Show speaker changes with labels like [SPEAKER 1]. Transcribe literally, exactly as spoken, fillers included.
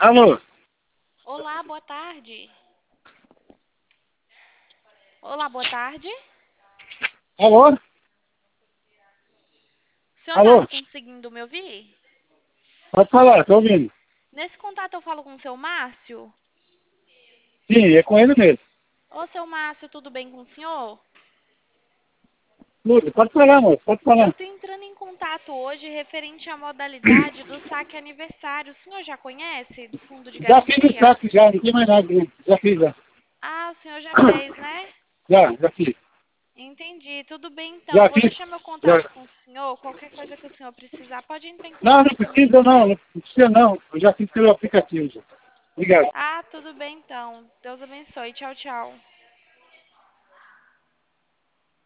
[SPEAKER 1] Alô?
[SPEAKER 2] Olá, boa tarde. Olá, boa tarde.
[SPEAKER 1] Alô?
[SPEAKER 2] O senhor está
[SPEAKER 1] Alô?
[SPEAKER 2] conseguindo me ouvir?
[SPEAKER 1] Pode falar, tô ouvindo.
[SPEAKER 2] Nesse contato eu falo com o seu Márcio.
[SPEAKER 1] Sim, é com ele mesmo.
[SPEAKER 2] Ô, seu Márcio, tudo bem com o senhor?
[SPEAKER 1] Tudo, pode falar, moço, pode
[SPEAKER 2] Eu
[SPEAKER 1] falar.
[SPEAKER 2] estou entrando em contato hoje referente à modalidade do saque aniversário. O senhor já conhece do fundo de
[SPEAKER 1] Já fiz o
[SPEAKER 2] garantia?
[SPEAKER 1] saque já, não tem mais nada, né? Já fiz, já.
[SPEAKER 2] Ah, o senhor já fez, né?
[SPEAKER 1] Já, já fiz.
[SPEAKER 2] Entendi. Tudo bem, então. Eu
[SPEAKER 1] Já
[SPEAKER 2] vou
[SPEAKER 1] fiz.
[SPEAKER 2] deixar meu contato
[SPEAKER 1] Já.
[SPEAKER 2] com o senhor. Qualquer coisa que o senhor precisar, pode entrar em
[SPEAKER 1] Não, não
[SPEAKER 2] contato
[SPEAKER 1] precisa
[SPEAKER 2] comigo,
[SPEAKER 1] não,
[SPEAKER 2] viu?
[SPEAKER 1] não precisa não. Eu já fiz pelo aplicativo já. Obrigado.
[SPEAKER 2] Ah, tudo bem, então. Deus abençoe. Tchau, tchau.